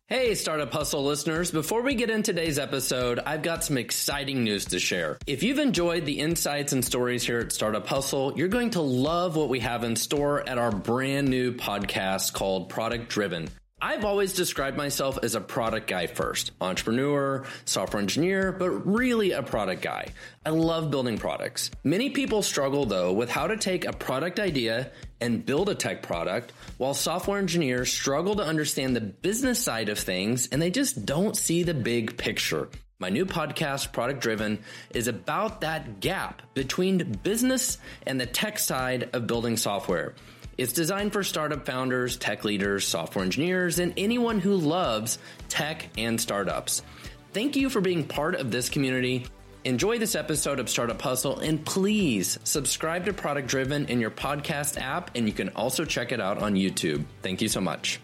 Hey, Startup Hustle listeners. Before we get into today's episode, I've got some exciting news to share. If you've enjoyed the insights and stories here at Startup Hustle, you're going to love what we have in store at our brand new podcast called Product Driven. I've always described myself as a product guy first, entrepreneur, software engineer, but really a product guy. I love building products. Many people struggle though with how to take a product idea and build a tech product, while software engineers struggle to understand the business side of things and they just don't see the big picture. My new podcast, Product Driven, is about that gap between business and the tech side of building software. It's designed for startup founders, tech leaders, software engineers, and anyone who loves tech and startups. Thank you for being part of this community. Enjoy this episode of Startup Hustle, and please subscribe to Product Driven in your podcast app, and you can also check it out on YouTube. Thank you so much.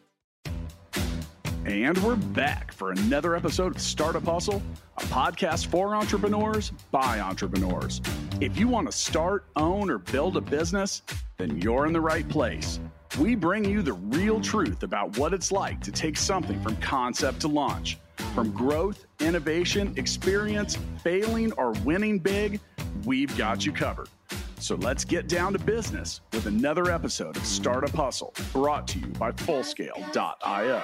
And we're back for another episode of Startup Hustle, a podcast for entrepreneurs by entrepreneurs. If you want to start, own, or build a business, then you're in the right place. We bring you the real truth about what it's like to take something from concept to launch. From growth, innovation, experience, failing, or winning big, we've got you covered. So let's get down to business with another episode of Startup Hustle, brought to you by Fullscale.io.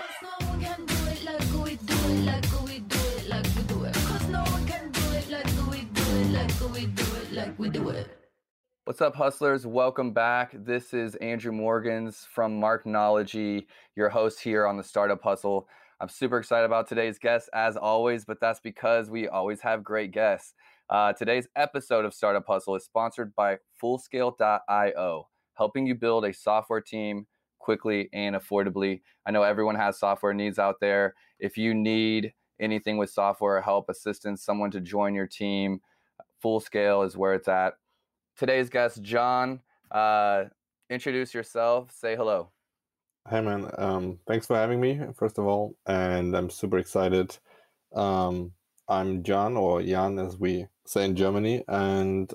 What's up, hustlers? Welcome back. This is Andrew Morgans from Marknology, your host here on the Startup Hustle. I'm super excited about today's guest, as always, but that's because we always have great guests. Today's episode of Startup Hustle is sponsored by Fullscale.io, helping you build a software team quickly and affordably. I know everyone has software needs out there. If you need anything with software help, assistance, someone to join your team, Fullscale is where it's at. Today's guest, John, introduce yourself, say hello. Hey man, thanks for having me, first of all, and I'm super excited. I'm John, or Jan as we say in Germany, and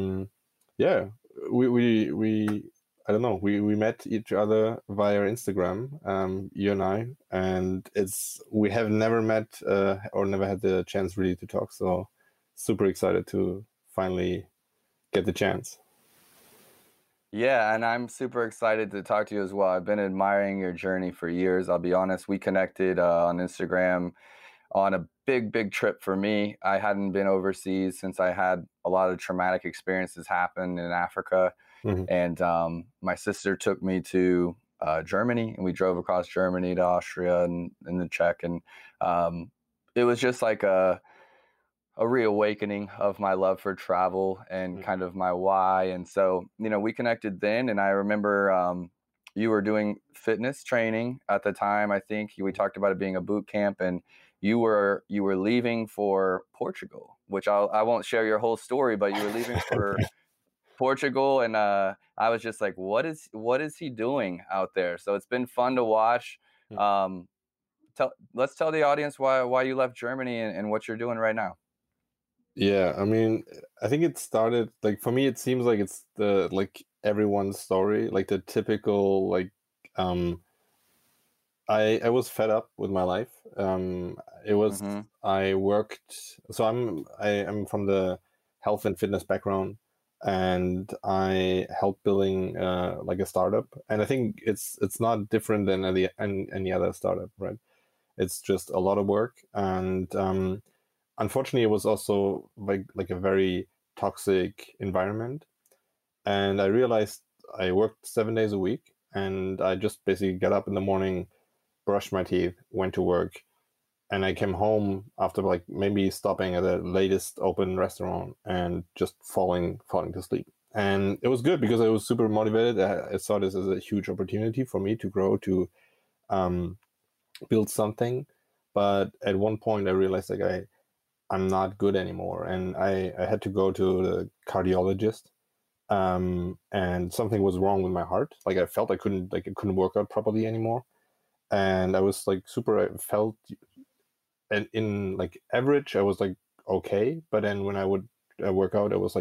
we met each other via Instagram, you and I, and we have never met or never had the chance really to talk, so super excited to finally get the chance. Yeah, and I'm super excited to talk to you as well. I've been admiring your journey for years. I'll be honest, we connected on Instagram on a big trip for me. I hadn't been overseas since I had a lot of traumatic experiences happen in Africa. Mm-hmm. And my sister took me to Germany, and we drove across Germany to Austria and the Czech. And it was just like a reawakening of my love for travel and kind of my why. And so, we connected then, and I remember you were doing fitness training at the time. I think we talked about it being a boot camp, and you were leaving for Portugal, which I won't share your whole story, but you were leaving for Portugal. And I was just like, what is he doing out there? So it's been fun to watch. Let's tell the audience why you left Germany and what you're doing right now. Yeah, I mean, I think it started, like, for me, it seems like it's everyone's story, like the typical, I was fed up with my life. It was, I worked, so I'm from the health and fitness background, and I helped building a startup. And I think it's not different than any other startup, right? It's just a lot of work. And, unfortunately, it was also like a very toxic environment. And I realized I worked 7 days a week, and I just basically got up in the morning, brushed my teeth, went to work, and I came home after maybe stopping at the latest open restaurant and just falling to sleep. And it was good because I was super motivated. I saw this as a huge opportunity for me to grow, to build something. But at one point I realized I'm not good anymore, and I had to go to the cardiologist, and something was wrong with my heart. I felt I couldn't work out properly anymore, and I was I felt, and in average I was okay, but then when I would work out, I was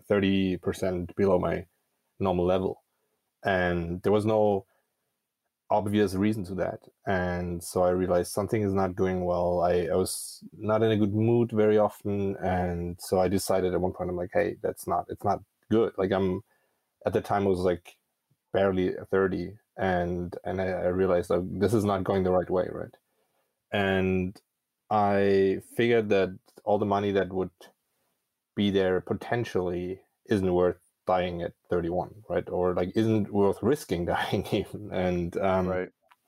30% below my normal level, and there was no obvious reason to that. And so I realized something is not going well. I was not in a good mood very often. And so I decided at one point, I'm like, hey, it's not good. Like at the time I was like barely 30. And I realized like this is not going the right way, right? And I figured that all the money that would be there potentially isn't worth dying at 31, right? Or like isn't worth risking dying even. And right.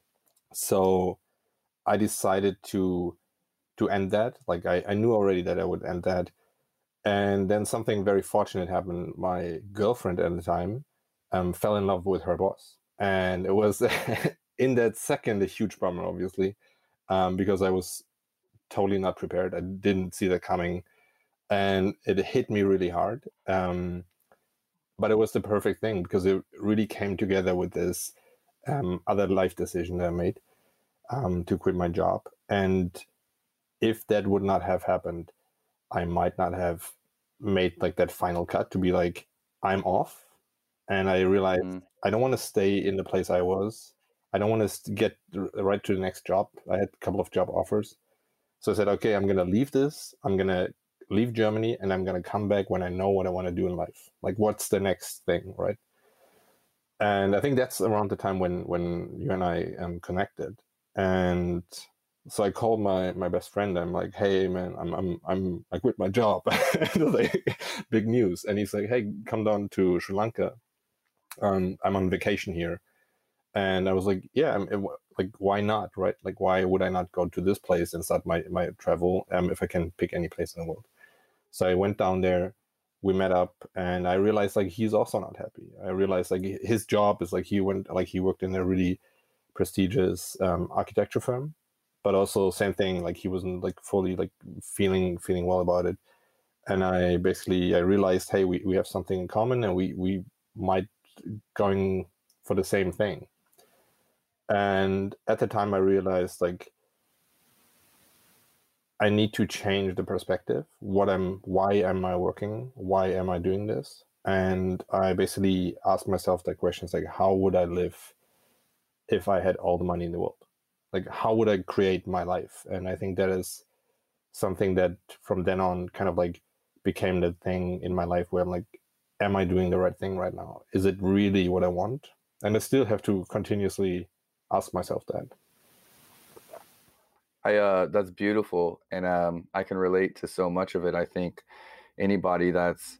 So I decided to end that. Like I knew already that I would end that. And then something very fortunate happened. My girlfriend at the time fell in love with her boss. And it was in that second a huge bummer, obviously, because I was totally not prepared. I didn't see that coming. And it hit me really hard. But it was the perfect thing because it really came together with this other life decision that I made to quit my job. And if that would not have happened, I might not have made like that final cut to be like, I'm off. And I realized I don't want to stay in the place I was. I don't want to get right to the next job. I had a couple of job offers. So I said, okay, I'm going to leave this. I'm going to leave Germany and I'm going to come back when I know what I want to do in life. Like, what's the next thing, right? And I think that's around the time when you and I connected. And so I called my best friend. I'm like, hey man, I quit my job. Like, big news. And he's like, hey, come down to Sri Lanka. I'm on vacation here. And I was like, yeah, like, why not, right? Like, why would I not go to this place and start my travel if I can pick any place in the world? So I went down there, we met up, and I realized like he's also not happy. I realized like his job is like he worked in a really prestigious architecture firm, but also same thing, like he wasn't like fully like feeling well about it. And I realized, hey, we have something in common and we might going for the same thing. And at the time I realized like I need to change the perspective. Why am I working? Why am I doing this? And I basically asked myself the questions like, how would I live if I had all the money in the world? Like, how would I create my life? And I think that is something that from then on kind of like became the thing in my life where I'm like, am I doing the right thing right now? Is it really what I want? And I still have to continuously ask myself that. That's beautiful, and I can relate to so much of it. I think anybody that's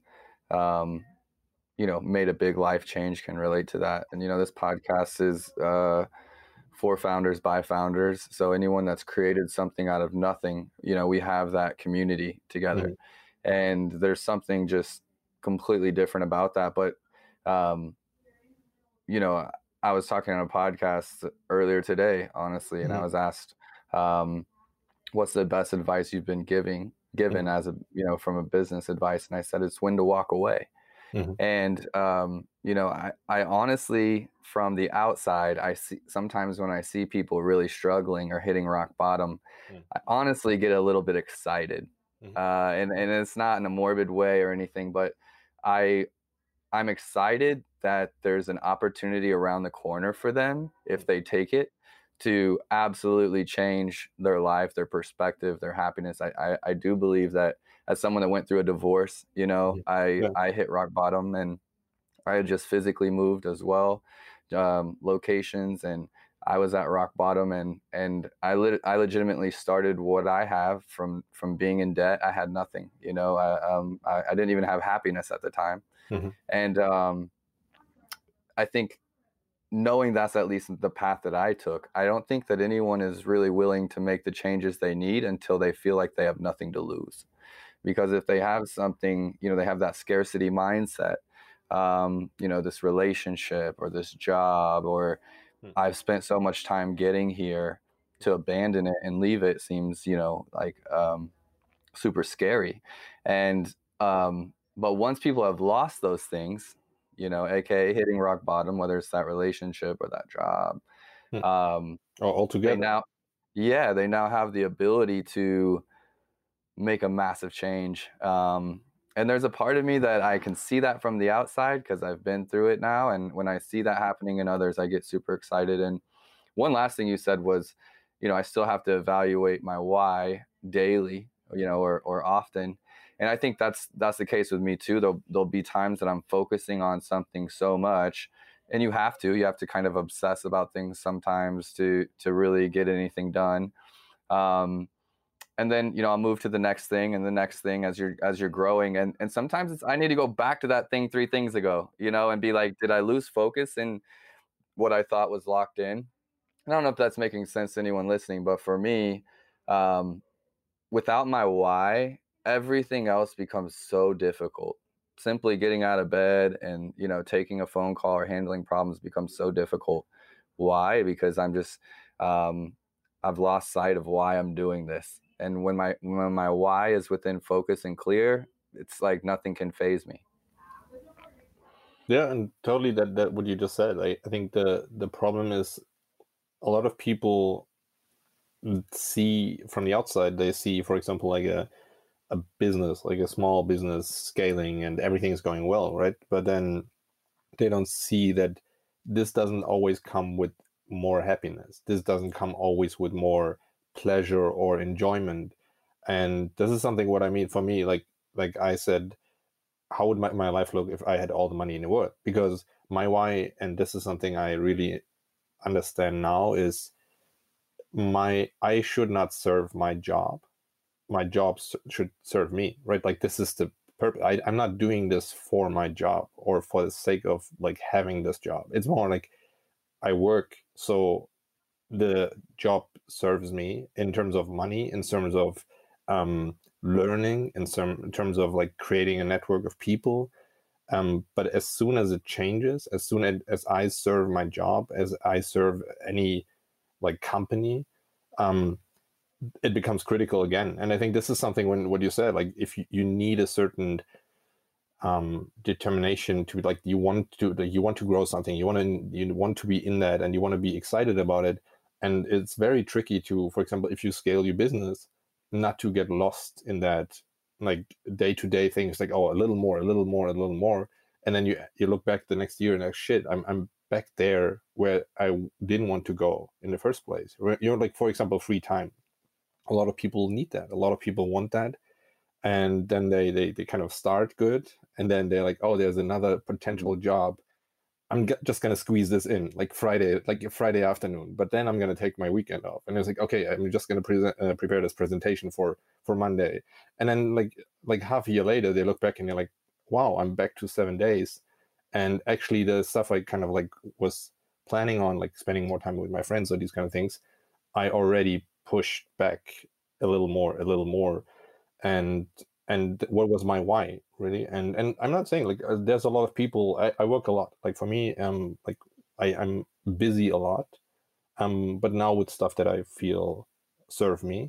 made a big life change can relate to that. And this podcast is for founders by founders. So anyone that's created something out of nothing, we have that community together. Mm-hmm. And there's something just completely different about that. But I was talking on a podcast earlier today, honestly, and I was asked, what's the best advice you've been given as from a business advice? And I said, it's when to walk away. Mm-hmm. And, I honestly, from the outside, I see sometimes when I see people really struggling or hitting rock bottom, I honestly get a little bit excited. And it's not in a morbid way or anything, but I'm excited that there's an opportunity around the corner for them if they take it to absolutely change their life, their perspective, their happiness. I do believe that as someone that went through a divorce, I hit rock bottom and I had just physically moved as well, locations, and I was at rock bottom and I legitimately started what I have from being in debt. I had nothing, I didn't even have happiness at the time. Mm-hmm. And I think knowing that's at least the path that I took, I don't think that anyone is really willing to make the changes they need until they feel like they have nothing to lose. Because if they have something, they have that scarcity mindset, this relationship or this job, or I've spent so much time getting here, to abandon it and leave it seems, like super scary. And but once people have lost those things, aka hitting rock bottom, whether it's that relationship or that job, altogether, they now have the ability to make a massive change. And there's a part of me that I can see that from the outside because I've been through it now. And when I see that happening in others, I get super excited. And one last thing you said was, I still have to evaluate my why daily, or often. And I think that's the case with me too. There'll be times that I'm focusing on something so much, and you have to kind of obsess about things sometimes to really get anything done. And then, I'll move to the next thing and the next thing as you're growing. And sometimes I need to go back to that thing 3 things ago, and be like, did I lose focus in what I thought was locked in? I don't know if that's making sense to anyone listening, but for me, without my why, everything else becomes so difficult. Simply getting out of bed and, taking a phone call or handling problems becomes so difficult. Why? Because I'm just, I've lost sight of why I'm doing this. And when my why is within focus and clear, it's like nothing can faze me. Yeah, and totally that what you just said. I think the problem is a lot of people see from the outside, they see, for example, like a business, like a small business scaling and everything's going well, right? But then they don't see that this doesn't always come with more happiness. This doesn't come always with more pleasure or enjoyment. And this is something what I mean for me, like I said, how would my life look if I had all the money in the world? Because my why, and this is something I really understand now, is I should not serve my job. My job should serve me, right? Like this is the purpose. I'm not doing this for my job or for the sake of like having this job. It's more like I work so the job serves me in terms of money, in terms of learning, in terms of like creating a network of people. But as soon as it changes, as soon as I serve my job, as I serve any like company, it becomes critical again. And I think this is something when what you said, like if you need a certain determination to like you want to grow something, you want to be in that, and you want to be excited about it. And it's very tricky to, for example, if you scale your business, not to get lost in that like day-to-day things, like, oh, a little more, and then you look back the next year and like, shit, I'm back there where I didn't want to go in the first place. Like, for example, free time. A lot of people need that. A lot of people want that. And then they kind of start good. And then they're like, oh, there's another potential job. I'm just going to squeeze this in like Friday afternoon. But then I'm going to take my weekend off. And it's like, okay, I'm just going to prepare this presentation for Monday. And then like half a year later, they look back and they're like, wow, I'm back to 7 days. And actually the stuff I kind of like was planning on, like spending more time with my friends or these kind of things, I already pushed back a little more. And what was my why, really? And I'm not saying like there's a lot of people. I work a lot. Like for me, like I'm busy a lot. But now with stuff that I feel serve me.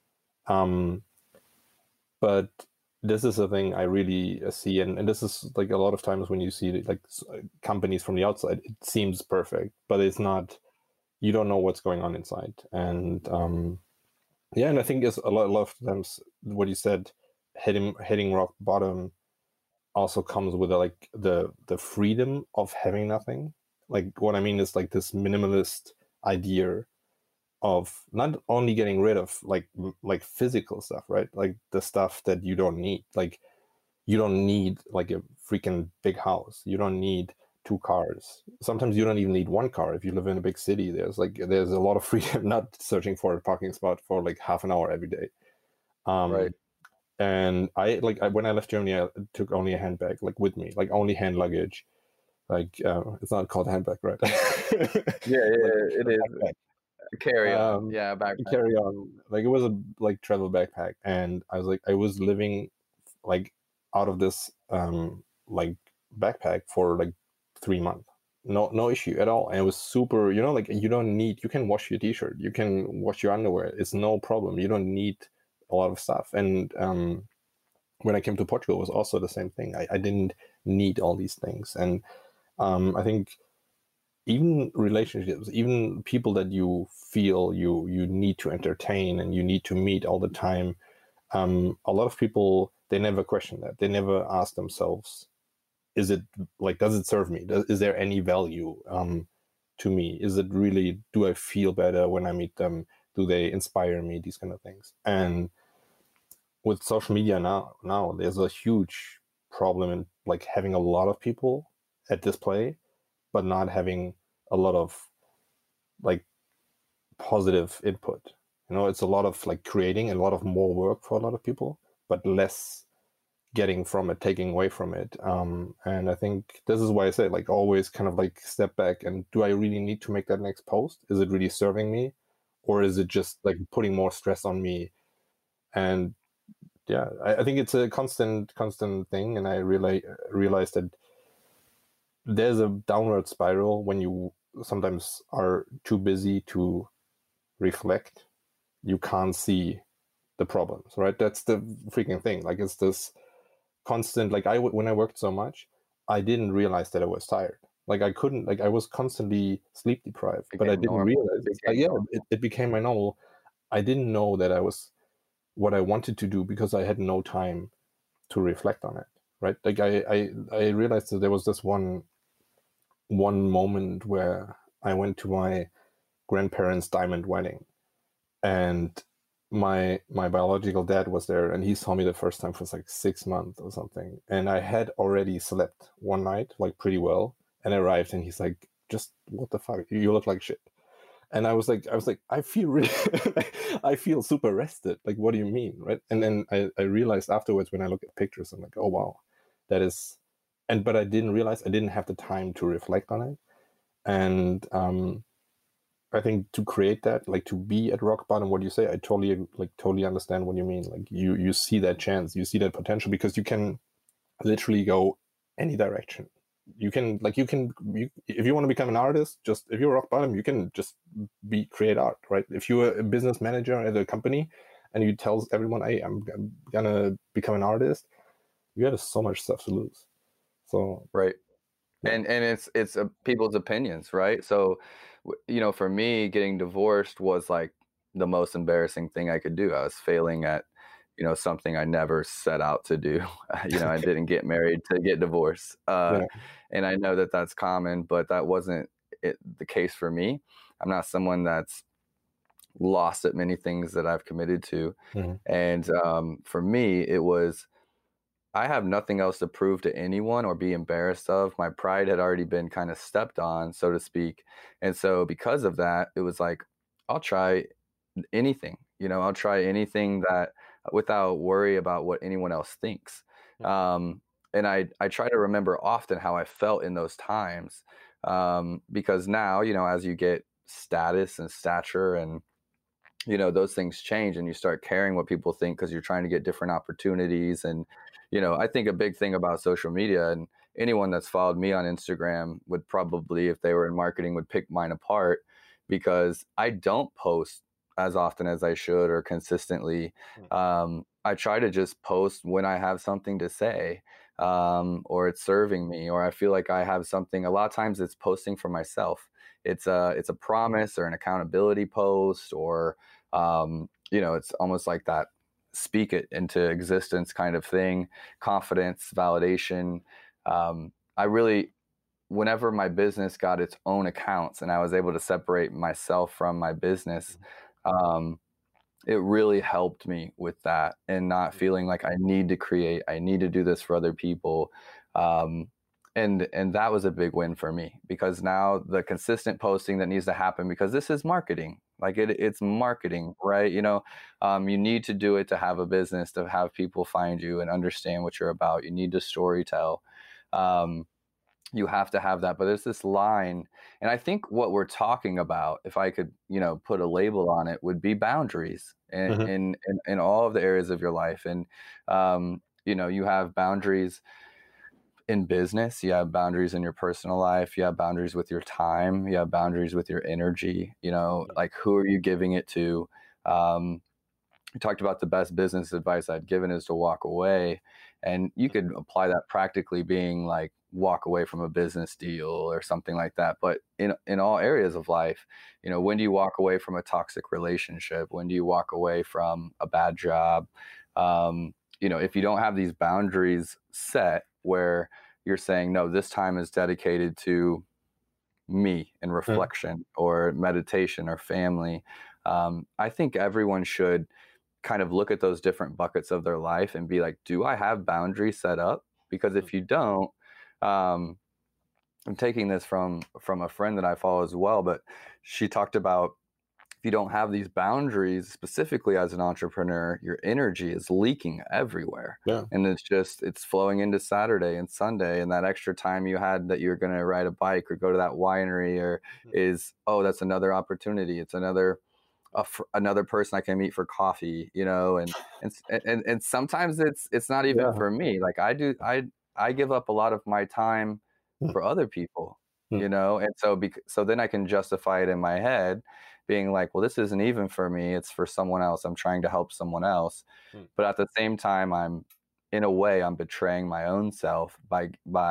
But this is a thing I really see, and this is like a lot of times when you see like companies from the outside, it seems perfect, but it's not. You don't know what's going on inside, and yeah, and I think it's a lot of times what you said, hitting rock bottom, also comes with like the freedom of having nothing. Like what I mean is like this minimalist idea of not only getting rid of like physical stuff, right? Like the stuff that you don't need. Like you don't need like a freaking big house. You don't need 2 cars. Sometimes you don't even need 1 car. If you live in a big city, there's a lot of freedom not searching for a parking spot for like half an hour every day. Right. And when I left Germany, I took only a handbag like with me, like only hand luggage. Like it's not called handbag, right? Yeah, it is. Backpack. Carry on. Yeah, backpack. Carry on. Like it was a like travel backpack, and I was living like out of this like backpack for like 3 months. No issue at all. And it was super, like you can wash your t-shirt, you can wash your underwear. It's no problem. You don't need a lot of stuff. And when I came to Portugal, it was also the same thing. I didn't need all these things. And I think even relationships, even people that you feel you need to entertain and you need to meet all the time, a lot of people, they never question that. They never ask themselves, is it like, does it serve me? Is there any value? to me? Is it really, do I feel better when I meet them? Do they inspire me? These kind of things. And with social media now there's a huge problem in like having a lot of people at display, but not having a lot of like positive input. You know, it's a lot of like creating and a lot of more work for a lot of people, but less getting from it, taking away from it. And I think this is why I say like always kind of like step back and do I really need to make that next post? Is it really serving me? Or is it just like putting more stress on me? And yeah, I think it's a constant thing. And I realized that there's a downward spiral when you sometimes are too busy to reflect. You can't see the problems, right? That's the freaking thing. Like it's this constant, like when I worked so much, I didn't realize that I was tired. Like I couldn't, like I was constantly sleep deprived, but I didn't realize it became my normal. I didn't know that I was what I wanted to do because I had no time to reflect on it, right? Like I realized that there was this one moment where I went to my grandparents' diamond wedding, and my biological dad was there, and he saw me the first time for like 6 months or something, and I had already slept one night like pretty well, and I arrived and he's like, just what the fuck, you look like shit. And I was like, I feel really, I feel super rested. Like, what do you mean, right? And then I realized afterwards when I look at pictures, I'm like, oh wow, that is, but I didn't realize I didn't have the time to reflect on it. And I think to create that, like to be at rock bottom, what you say, I totally understand what you mean. Like you see that chance, you see that potential, because you can literally go any direction. You can if you want to become an artist, just if you're rock bottom, you can just create art, right? If you're a business manager at a company and you tell everyone, hey, I'm gonna become an artist, you have so much stuff to lose. So right. Yeah. And it's people's opinions, right? So, you know, for me, getting divorced was like the most embarrassing thing I could do. I was failing at, you know, something I never set out to do. You know, I didn't get married to get divorced. And I know that that's common, but that wasn't the case for me. I'm not someone that's lost at many things that I've committed to. Mm-hmm. And for me, it was, I have nothing else to prove to anyone or be embarrassed of. My pride had already been kind of stepped on, so to speak. And so because of that, it was like, I'll try anything, you know, I'll try anything that without worry about what anyone else thinks. And I try to remember often how I felt in those times, because now, you know, as you get status and stature and, you know, those things change and you start caring what people think because you're trying to get different opportunities. And, you know, I think a big thing about social media, and anyone that's followed me on Instagram would probably, if they were in marketing, would pick mine apart, because I don't post as often as I should or consistently. I try to just post when I have something to say, or it's serving me, or I feel like I have something. A lot of times it's posting for myself. It's a promise or an accountability post, or, you know, it's almost like that speak it into existence kind of thing, confidence, validation. I really, whenever my business got its own accounts and I was able to separate myself from my business, it really helped me with that, and not feeling like I need to create, I need to do this for other people. And that was a big win for me, because now the consistent posting that needs to happen, because this is marketing, like it's marketing, right? You know, you need to do it to have a business, to have people find you and understand what you're about. You need to storytell. You have to have that, but there's this line. And I think what we're talking about, if I could, you know, put a label on it, would be boundaries in all of the areas of your life. And, you know, you have boundaries in business, you have boundaries in your personal life, you have boundaries with your time, you have boundaries with your energy, you know, like who are you giving it to? We talked about the best business advice I'd given is to walk away. And you could apply that practically, being like, walk away from a business deal or something like that. But in all areas of life, you know, when do you walk away from a toxic relationship? When do you walk away from a bad job? You know, if you don't have these boundaries set, where you're saying, no, this time is dedicated to me and reflection or meditation or family. I think everyone should kind of look at those different buckets of their life and be like, do I have boundaries set up? Because if you don't, I'm taking this from a friend that I follow as well, but she talked about, if you don't have these boundaries, specifically as an entrepreneur, your energy is leaking everywhere. Yeah. And it's flowing into Saturday and Sunday. And that extra time you had that you're going to ride a bike or go to that winery that's another opportunity. It's another person I can meet for coffee, and sometimes it's not even for me. Like I give up a lot of my time for other people, and so then I can justify it in my head, being like, well, this isn't even for me, it's for someone else. I'm trying to help someone else. But at the same time, I'm betraying my own self by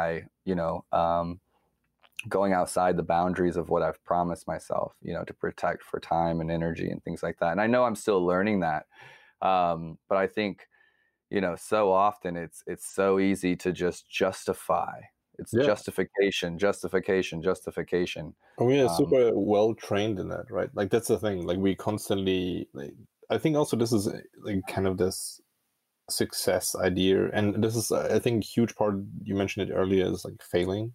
going outside the boundaries of what I've promised myself, to protect for time and energy and things like that. And I know I'm still learning that. But I think, so often it's so easy to just justify. It's justification. I mean, it's super well trained in that, right? Like that's the thing. Like we constantly, I think also this is like kind of this success idea, and this is, I think, a huge part. You mentioned it earlier, is like failing,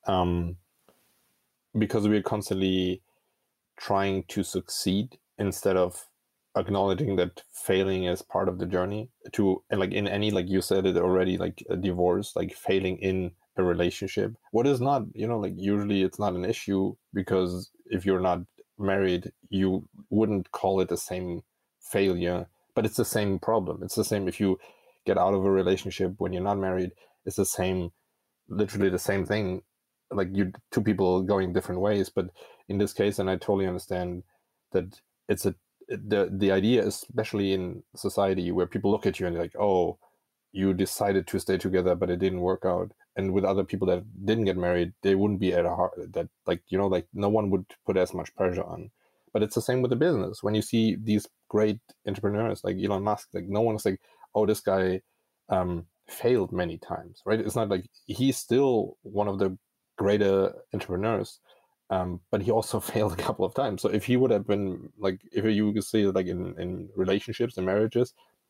because we're constantly trying to succeed instead of acknowledging that failing is part of the journey. And like in any, like you said it already, like a divorce, like failing in a relationship, what is not, like usually it's not an issue, because if you're not married, you wouldn't call it the same failure, but it's the same problem. It's the same if you get out of a relationship when you're not married. It's the same, literally the same thing, like you two people going different ways. But in this case, and I totally understand that it's the idea, especially in society where people look at you and they're like, oh, you decided to stay together, but it didn't work out. And with other people that didn't get married, they wouldn't be at a heart that, like, like no one would put as much pressure on. But it's the same with the business. When you see these great entrepreneurs like Elon Musk, like no one's like, oh, this guy failed many times, right? It's not like he's still one of the greater entrepreneurs, but he also failed a couple of times. So if he would have been like, if you could say like in relationships and marriages,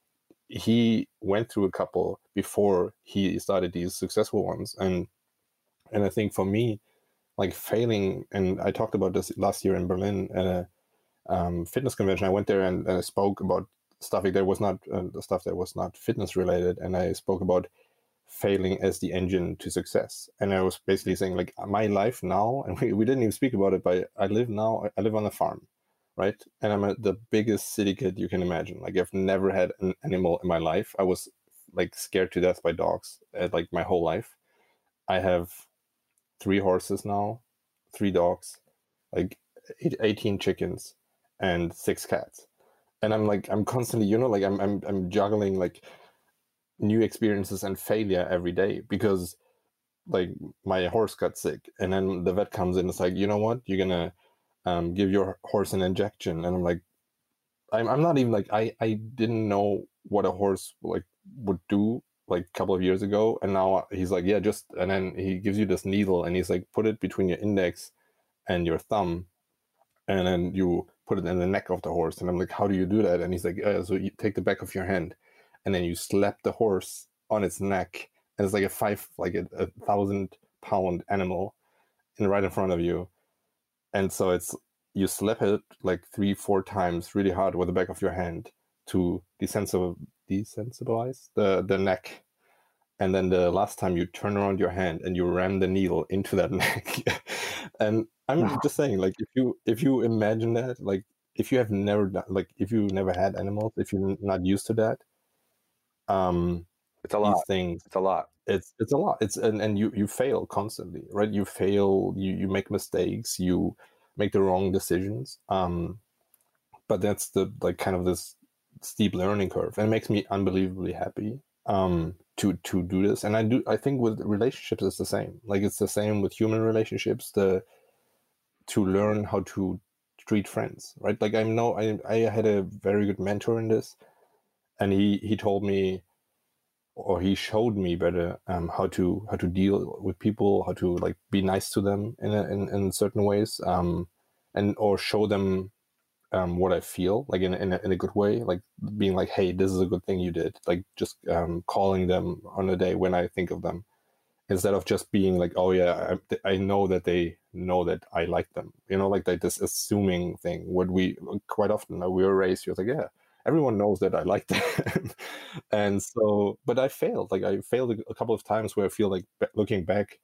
he went through a couple before he started these successful ones. And I think for me, like failing, and I talked about this last year in Berlin at a fitness convention. I went there and I spoke about stuff that was not stuff that was not fitness related, and I spoke about failing as the engine to success. And I was basically saying, like, my life now, and we didn't even speak about it, but I live on a farm, right? And I'm the biggest city kid you can imagine. Like, I've never had an animal in my life. I was like scared to death by dogs like my whole life. I have 3 horses now, 3 dogs, like 18 chickens and 6 cats. And I'm constantly, like I'm juggling like new experiences and failure every day, because like my horse got sick, and then the vet comes in. It's like, you know what, you're gonna give your horse an injection. And I'm like, I'm not even like, I didn't know what a horse like would do like a couple of years ago, and now he's like, yeah, just, and then he gives you this needle and he's like, put it between your index and your thumb, and then you put it in the neck of the horse. And I'm like, how do you do that? And he's like, so you take the back of your hand and then you slap the horse on its neck, and it's like a 1,000-pound animal right in front of you. And so it's, you slap it like 3-4 times really hard with the back of your hand to desensitize the neck. And then the last time you turn around your hand and you ram the needle into that neck. And I'm just saying, like, if you imagine that, like, if you have never done, like, if you never had animals, if you're not used to that, it's a lot. It's a lot. It's a lot. And you fail constantly, right? You fail, you make mistakes, you make the wrong decisions. But that's the, like, kind of this steep learning curve, and it makes me unbelievably happy to do this. And I think with relationships it's the same. Like, it's the same with human relationships, to learn how to treat friends, right? Like, I had a very good mentor in this, and he told me, or he showed me better how to deal with people, how to like be nice to them in certain ways, and or show them what I feel, like in a good way, like being like, hey, this is a good thing you did, like just calling them on a day when I think of them, instead of just being like, oh yeah, I know that they know that I like them, you know, like this assuming thing. What we quite often, we were raised, you're like, yeah, everyone knows that I like them. And so, but I failed a couple of times where I feel like looking back,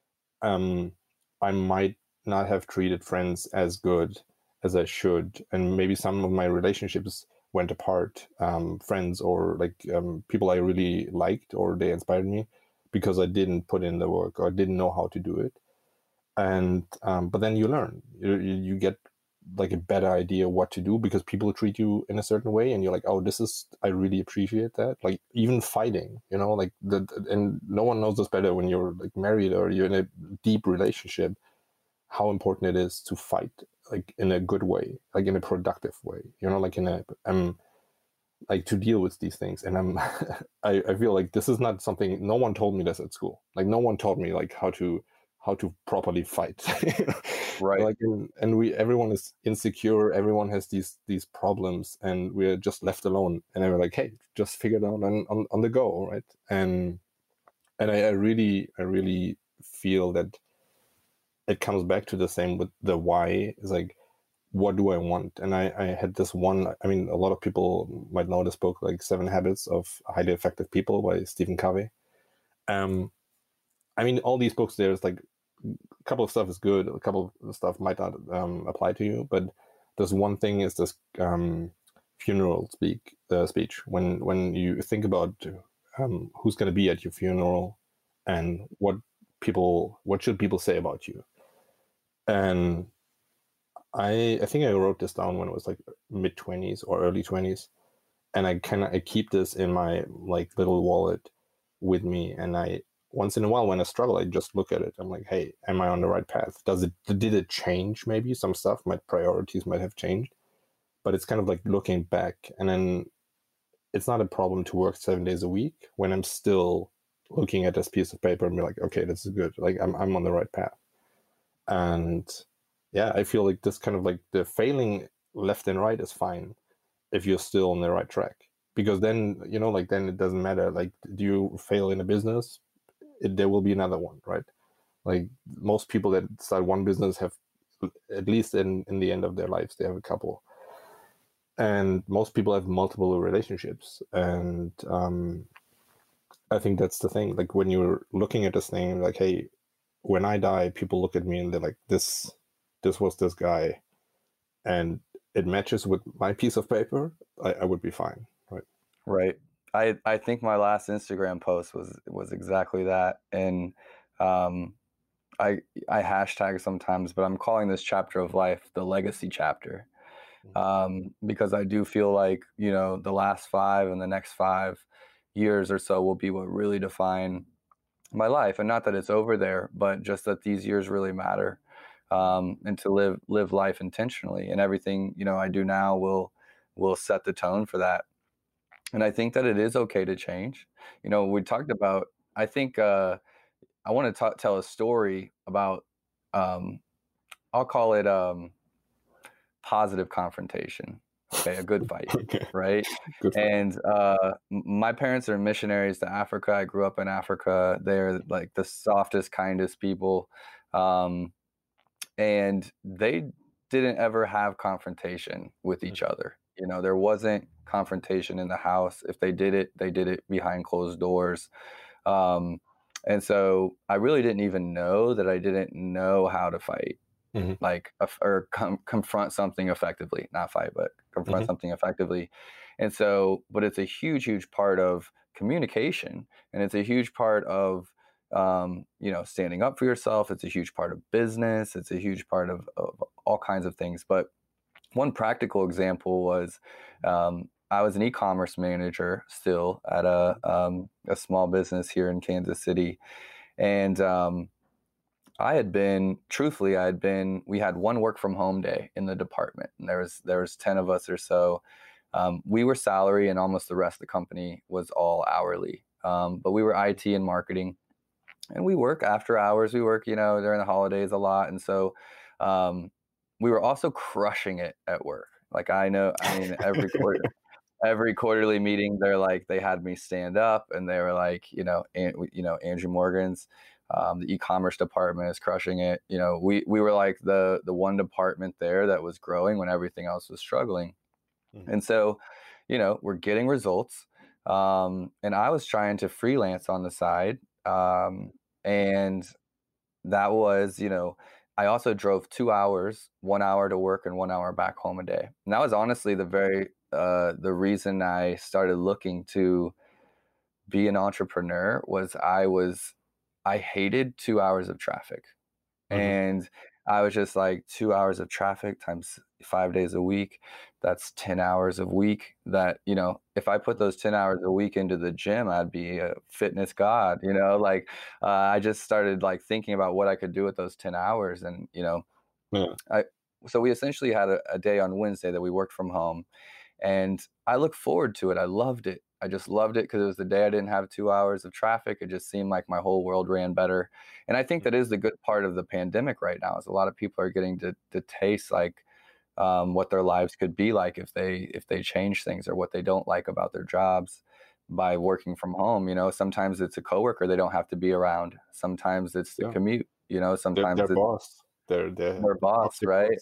I might not have treated friends as good as I should, and maybe some of my relationships went apart, friends or like people I really liked or they inspired me, because I didn't put in the work or didn't know how to do it. And but then you learn, you get like a better idea what to do, because people treat you in a certain way and you're like, oh, I really appreciate that. Like even fighting, you know, like and no one knows this better when you're like married or you're in a deep relationship, how important it is to fight, like in a good way, like in a productive way, you know, like in a like to deal with these things. And I feel like this is not something, no one told me this at school. Like no one taught me like how to properly fight. Right. Like everyone is insecure, everyone has these problems, and we're just left alone, and we're like, hey, just figure it out on the go, right? And I really feel that it comes back to the same with the why. Is like, what do I want? And I had this one, I mean, a lot of people might know this book, like 7 Habits of Highly Effective People by Stephen Covey. I mean, all these books, there's like a couple of stuff is good, a couple of stuff might not apply to you, but there's one thing is this funeral speech. When you think about who's going to be at your funeral and what should people say about you. And I think I wrote this down when it was like mid-20s or early 20s, and I keep this in my like little wallet with me, and I once in a while when I struggle, I just look at it. I'm like, hey, am I on the right path? Did it change? Maybe some stuff, my priorities might have changed, but it's kind of like looking back. And then it's not a problem to work 7 days a week when I'm still looking at this piece of paper and be like, okay, this is good. Like I'm on the right path. And yeah, I feel like this kind of like the failing left and right is fine if you're still on the right track, because then, you know, like then it doesn't matter. Like, do you fail in a business? There will be another one, right? Like most people that start one business have, at least in the end of their lives, they have a couple. And most people have multiple relationships. And I think that's the thing. Like when you're looking at this thing, like, hey, when I die, people look at me and they're like, this was this guy, and it matches with my piece of paper, I would be fine, right? Right. I think my last Instagram post was exactly that, and I hashtag sometimes, but I'm calling this chapter of life the legacy chapter, because I do feel like, you know, the last 5 and the next 5 years or so will be what really define my life, and not that it's over there, but just that these years really matter, and to live life intentionally, and everything, you know, I do now will set the tone for that. And I think that it is okay to change. You know, we talked about, I think I want to tell a story about, I'll call it positive confrontation. Okay, a good fight, Okay. right? Good fight. And my parents are missionaries to Africa. I grew up in Africa. They're like the softest, kindest people. And they didn't ever have confrontation with each other. You know, there wasn't confrontation in the house. If they did it behind closed doors. And so I really didn't even know that I didn't know how to fight, like, or confront something effectively, not fight, but confront something effectively. And so, but it's a huge, huge part of communication, and it's a huge part of, you know, standing up for yourself. It's a huge part of business. It's a huge part of all kinds of things. But one practical example was, I was an e-commerce manager still at a small business here in Kansas City. And we had one work from home day in the department, and there was 10 of us or so. We were salary, and almost the rest of the company was all hourly. but we were IT and marketing, and we work after hours. We work, during the holidays a lot. And so we were also crushing it at work. Like every quarterly meeting, they had me stand up, and they were like, Andrew Morgan's, the e-commerce department is crushing it. We were like the one department there that was growing when everything else was struggling. Mm-hmm. And so, we're getting results. And I was trying to freelance on the side. And that was, I also drove 2 hours, 1 hour to work and 1 hour back home a day. And that was honestly the reason I started looking to be an entrepreneur. Was I hated 2 hours of traffic. Mm-hmm. And I was just like, 2 hours of traffic times 5 days a week, that's 10 hours a week. That, if I put those 10 hours a week into the gym, I'd be a fitness god, I just started thinking about what I could do with those 10 hours. And, so we essentially had a day on Wednesday that we worked from home, and I looked forward to it. I loved it. I just loved it because it was the day I didn't have 2 hours of traffic. It just seemed like my whole world ran better. And I think that is the good part of the pandemic right now, is a lot of people are getting to taste what their lives could be like if they change things, or what they don't like about their jobs by working from home. Sometimes it's a coworker they don't have to be around. Sometimes it's the commute. Sometimes their it's boss. Their boss, right?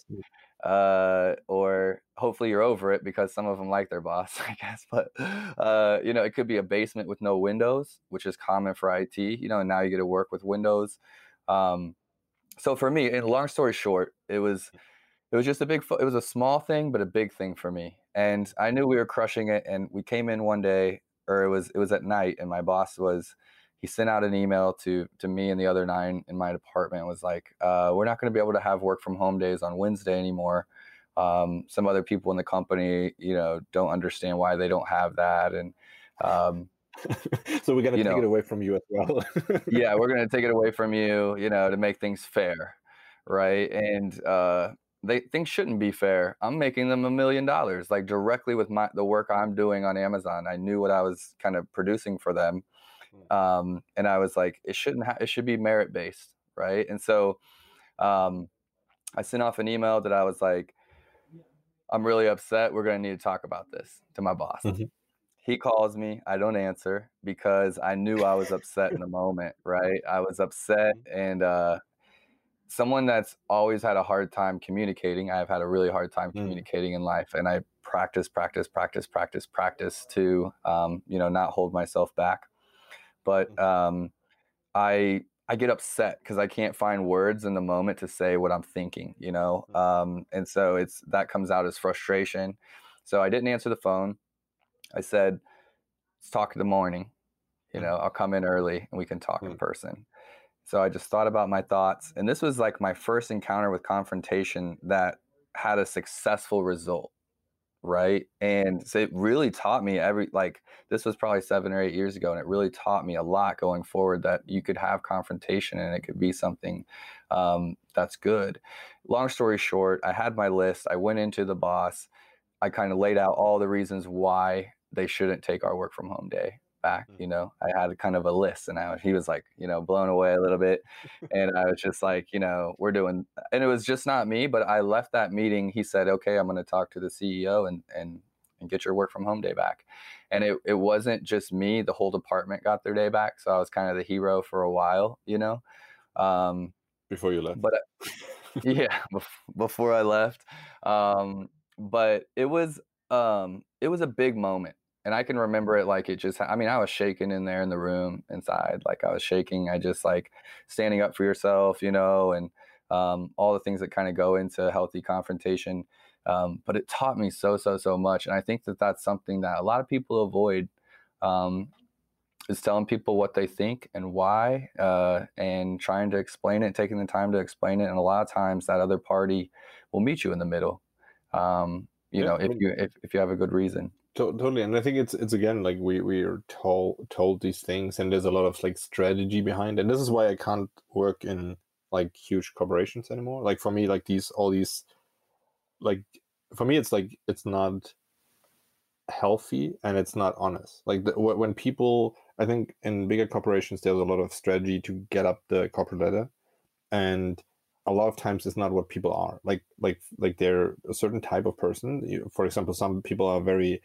Or hopefully you're over it, because some of them like their boss, I guess. But it could be a basement with no windows, which is common for IT. And now you get to work with windows. So for me, and long story short, it was just it was a small thing, but a big thing for me. And I knew we were crushing it. And we came in one day, or it was at night, and my boss he sent out an email to me and the other 9 in my department, was like, we're not going to be able to have work from home days on Wednesday anymore. Some other people in the company, don't understand why they don't have that. And so we're going to take it away from you as well. Yeah, we're going to take it away from you, to make things fair. Right. And things shouldn't be fair. I'm making them $1 million, directly with the work I'm doing on Amazon. I knew what I was kind of producing for them. And I was like, it should be merit based. Right. And so I sent off an email that I was like, I'm really upset. We're going to need to talk about this, to my boss. Mm-hmm. He calls me. I don't answer, because I knew I was upset in the moment. Right. I was upset. And someone that's always had a hard time communicating. I've had a really hard time communicating in life. And I practice to, not hold myself back. But I get upset because I can't find words in the moment to say what I'm thinking, and so that comes out as frustration. So I didn't answer the phone. I said, let's talk in the morning. I'll come in early and we can talk in person. So I just thought about my thoughts. And this was like my first encounter with confrontation that had a successful result. Right. And so it really taught me this was probably 7 or 8 years ago. And it really taught me a lot going forward, that you could have confrontation and it could be something that's good. Long story short, I had my list. I went into the boss. I kind of laid out all the reasons why they shouldn't take our work from home day back. I had kind of a list, and he was like, blown away a little bit. And I was just like, we're doing, and it was just not me, but I left that meeting. He said, okay, I'm going to talk to the CEO and get your work from home day back. And it wasn't just me, the whole department got their day back. So I was kind of the hero for a while, before you left. But yeah, before I left. But it was a big moment. And I can remember it like it just, I was shaking in there in the room inside. Like I was shaking. I just standing up for yourself, and all the things that kind of go into healthy confrontation. But it taught me so much. And I think that that's something that a lot of people avoid, is telling people what they think and why, and trying to explain it, taking the time to explain it. And a lot of times that other party will meet you in the middle, if you have a good reason. Totally. And I think it's again, we are told these things, and there's a lot of strategy behind it. And this is why I can't work in huge corporations anymore. For me, for me, it's not healthy and it's not honest. When people, I think in bigger corporations, there's a lot of strategy to get up the corporate ladder, and a lot of times it's not what people are. Like they're a certain type of person. For example, some people are very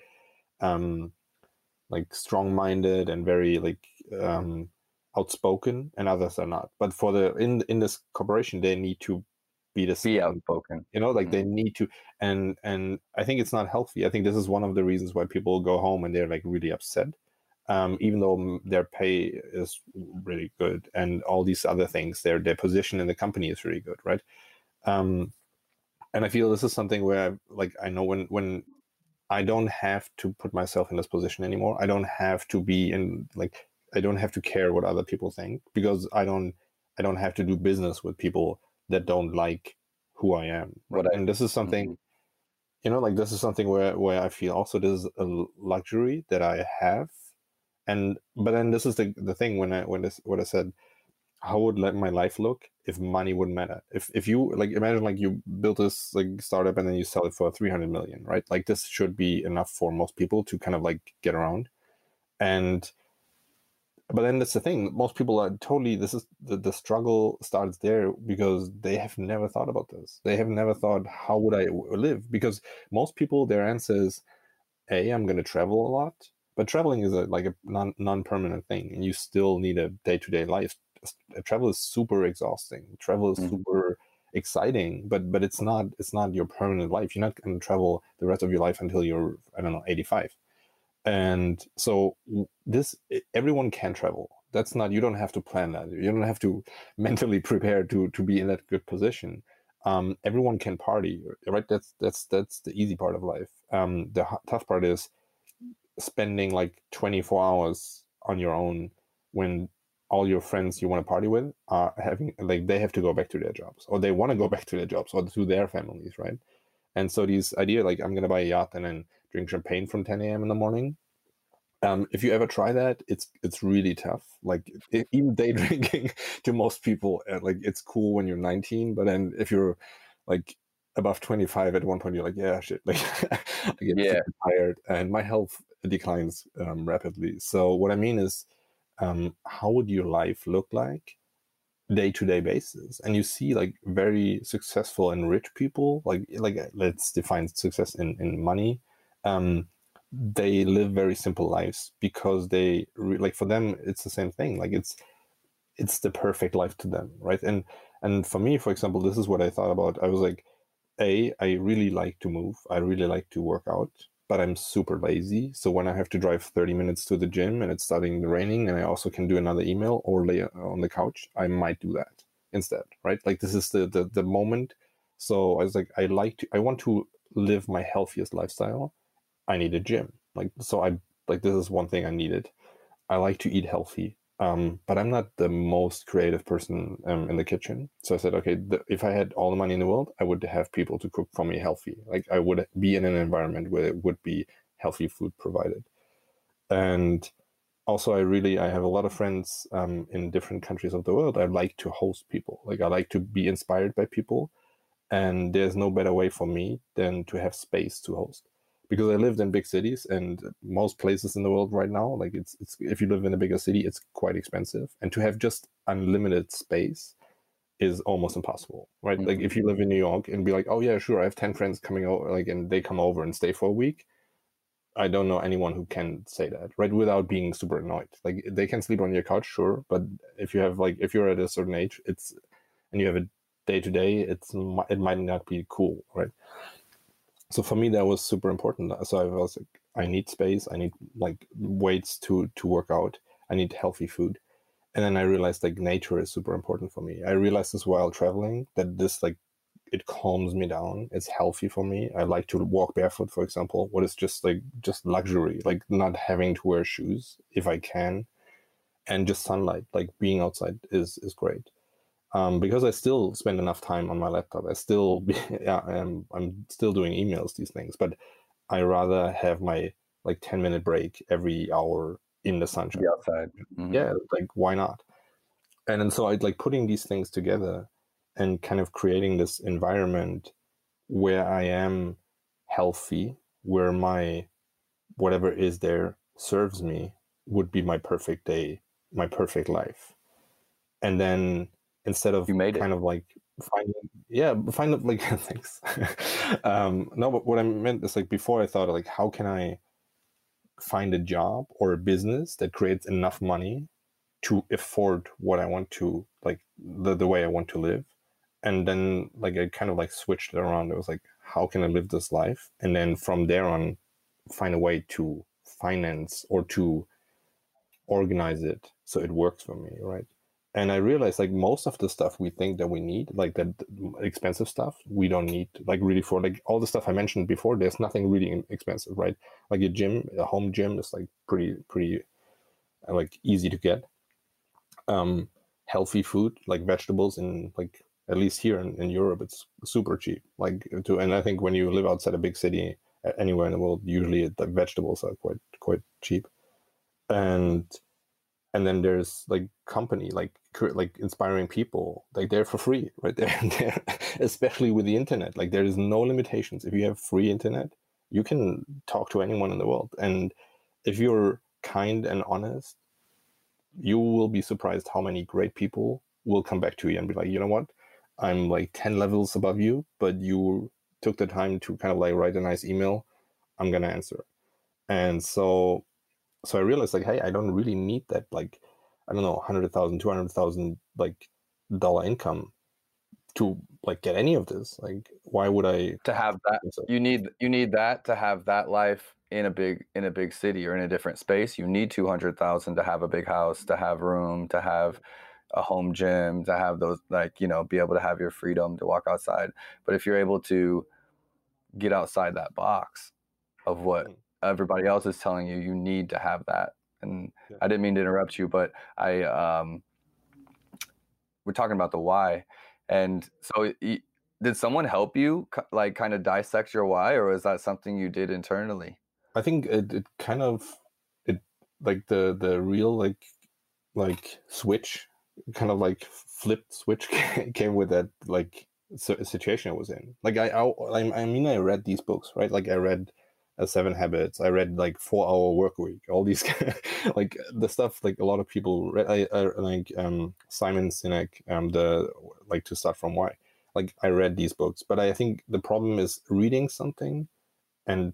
like strong-minded and very like outspoken, and others are not. But for the in this corporation, they need to be outspoken. Like they need to, and I think it's not healthy. I think this is one of the reasons why people go home and they're like really upset, even though their pay is really good and all these other things. Their position in the company is really good, right? And I feel this is something where I know when I don't have to put myself in this position anymore. I don't have to be in I don't have to care what other people think, because I don't have to do business with people that don't like who I am. Right? And this is something, this is something where I feel also this is a luxury that I have. But then this is the thing when I said, how would my life look if money wouldn't matter? If you imagine you build this startup and then you sell it for 300 million, right? This should be enough for most people to kind of get around. But then that's the thing. Most people are totally, this is the struggle starts there, because they have never thought about this. They have never thought, how would I live? Because most people, their answer is, I'm going to travel a lot. But traveling is a non-permanent thing, and you still need a day-to-day life. Travel is super exhausting. Travel is super exciting, but it's not your permanent life. You're not going to travel the rest of your life until you're, 85. And so everyone can travel. That's not, you don't have to plan that. You don't have to mentally prepare to be in that good position. Everyone can party, right? That's the easy part of life. The tough part is spending 24 hours on your own when all your friends you want to party with are having, they have to go back to their jobs, or they want to go back to their jobs or to their families, right? And so these idea, I'm going to buy a yacht and then drink champagne from 10 a.m. in the morning. If you ever try that, it's really tough. Even day drinking to most people, it's cool when you're 19, but then if you're above 25, at one point you're yeah, shit, I get tired and my health declines rapidly. So what I mean is, how would your life look like day-to-day basis? And you see very successful and rich people, let's define success in money. They live very simple lives because they for them it's the same thing. It's the perfect life to them, right? And for me, for example, this is what I thought about. I was I really like to move. I really like to work out, but I'm super lazy. So when I have to drive 30 minutes to the gym and it's starting to raining and I also can do another email or lay on the couch, I might do that instead, right? This is the moment. So I was I want to live my healthiest lifestyle. I need a gym. So this is one thing I needed. I like to eat healthy. But I'm not the most creative person in the kitchen. So I said, okay, if I had all the money in the world, I would have people to cook for me healthy. I would be in an environment where it would be healthy food provided. And also, I have a lot of friends in different countries of the world. I like to host people. I like to be inspired by people. And there's no better way for me than to have space to host. Because I lived in big cities, and most places in the world right now, it's if you live in a bigger city, it's quite expensive, and to have just unlimited space is almost impossible, right? Mm-hmm. If you live in New York and be oh yeah, sure, I have 10 friends coming over, and they come over and stay for a week. I don't know anyone who can say that, right? Without being super annoyed. They can sleep on your couch, sure, but if you have if you're at a certain age, and you have a day to day, it might not be cool, right? So for me, that was super important. So I was I need space. I need weights to work out. I need healthy food. And then I realized nature is super important for me. I realized this while traveling, that this it calms me down. It's healthy for me. I like to walk barefoot, for example, what is just luxury, not having to wear shoes if I can, and just sunlight, being outside is great. Because I still spend enough time on my laptop. I'm still doing emails, these things, but I rather have my 10-minute break every hour in the sunshine. Be outside. Mm-hmm. Yeah, why not? And then so I putting these things together and kind of creating this environment where I am healthy, where my whatever is there serves me, would be my perfect day, my perfect life. And then instead of You made it. kind of like find like thanks. No, but what I meant is like before I thought like, how can I find a job or a business that creates enough money to afford what I want to, like the way I want to live. And then like I kind of like switched it around. It was like, how can I live this life? And then from there on, find a way to finance or to organize it so it works for me, right? And I realized like most of the stuff we think that we need, like that expensive stuff, we don't need. Like really for like all the stuff I mentioned before, there's nothing really expensive, right? Like a home gym is like pretty like easy to get. Healthy food like vegetables, and like at least here in Europe, it's super cheap. And I think when you live outside a big city, anywhere in the world, usually the vegetables are quite cheap. And then there's like company, like inspiring people, like they're for free, right? They're especially with the internet, like there is no limitations. If you have free internet, you can talk to anyone in the world. And if you're kind and honest, you will be surprised how many great people will come back to you and be like, you know what? I'm like 10 levels above you, but you took the time to kind of like write a nice email. I'm going to answer. And so I realized like, hey, I don't really need that, like, I don't know, $100,000, $200,000 like dollar income to like get any of this. Like, why would I to have that? You need that to have that life in a big city or in a different space. You need 200,000 to have a big house, to have room, to have a home gym, to have those, like, you know, be able to have your freedom to walk outside. But if you're able to get outside that box of what everybody else is telling you, you need to have that. And yeah. I didn't mean to interrupt you, but we're talking about the why. And so did someone help you like kind of dissect your why, or is that something you did internally? I think it kind of like the real like switch, kind of like flipped switch came with that like situation I was in. Like I mean I read these books, right? Like I read 7 Habits. I read like 4-Hour Workweek. All these like the stuff like a lot of people read. I like Simon Sinek, the like To Start From Why. Like I read these books, but I think the problem is reading something and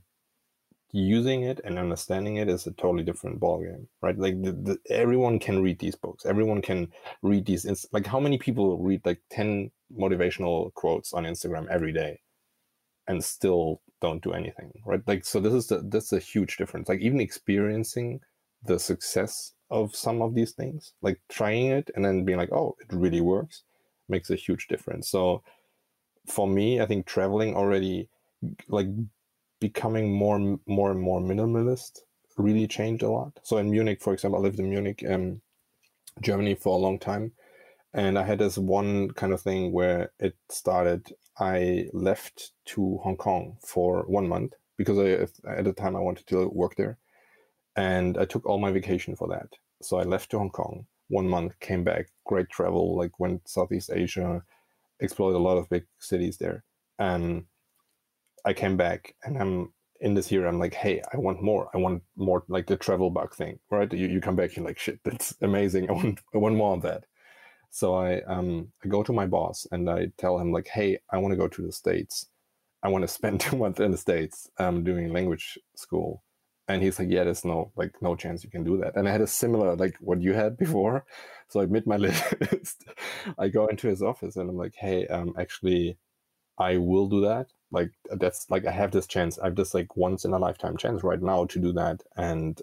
using it and understanding it is a totally different ballgame, right? Like everyone can read these books. Everyone can read these. Like how many people read like 10 motivational quotes on Instagram every day and still don't do anything, right? Like, so that's a huge difference. Like even experiencing the success of some of these things, like trying it and then being like, oh, it really works, makes a huge difference. So for me, I think traveling already, like becoming more and more minimalist really changed a lot. So in Munich, for example, I lived in Munich, Germany for a long time. And I had this one kind of thing where it started. I left to Hong Kong for 1 month because at the time I wanted to work there. And I took all my vacation for that. So I left to Hong Kong 1 month, came back, great travel, like went Southeast Asia, explored a lot of big cities there. And I came back and I'm in this year, I'm like, hey, I want more like the travel bug thing, right? You come back, you're like, shit, that's amazing. I want more of that. So I go to my boss and I tell him like, hey, I want to go to the States. I want to spend 2 months in the States doing language school. And he's like, yeah, there's no chance you can do that. And I had a similar, like what you had before. So I made my list. I go into his office and I'm like, hey, actually, I will do that. Like, that's like, I have this chance. I have this like once in a lifetime chance right now to do that. And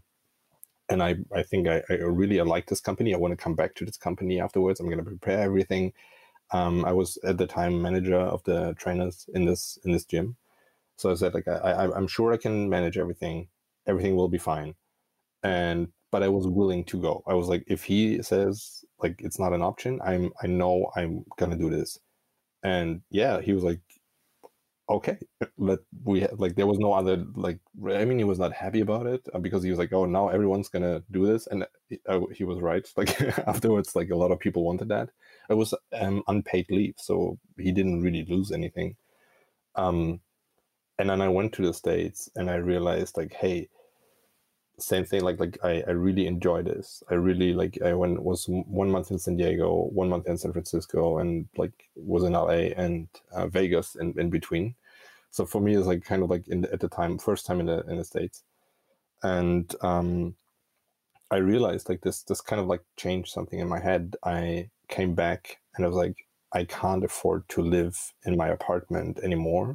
I think I really like this company. I want to come back to this company afterwards. I'm going to prepare everything. I was at the time manager of the trainers in this gym. So I said, like, I'm sure I can manage everything. Everything will be fine. But I was willing to go. I was like, if he says like it's not an option, I know I'm gonna do this. And yeah, he was like, okay, but there was no other, like, I mean, he was not happy about it because he was like, oh, now everyone's gonna do this. And he was right. Like afterwards, like a lot of people wanted that. It was unpaid leave. So he didn't really lose anything. And then I went to the States and I realized like, hey, same thing. Like I really enjoy this. I really I was 1 month in San Diego, 1 month in San Francisco, and like was in LA and Vegas in between. So for me, it's like kind of like at the time, first time in the States, and I realized like this kind of like changed something in my head. I came back and I was like, I can't afford to live in my apartment anymore.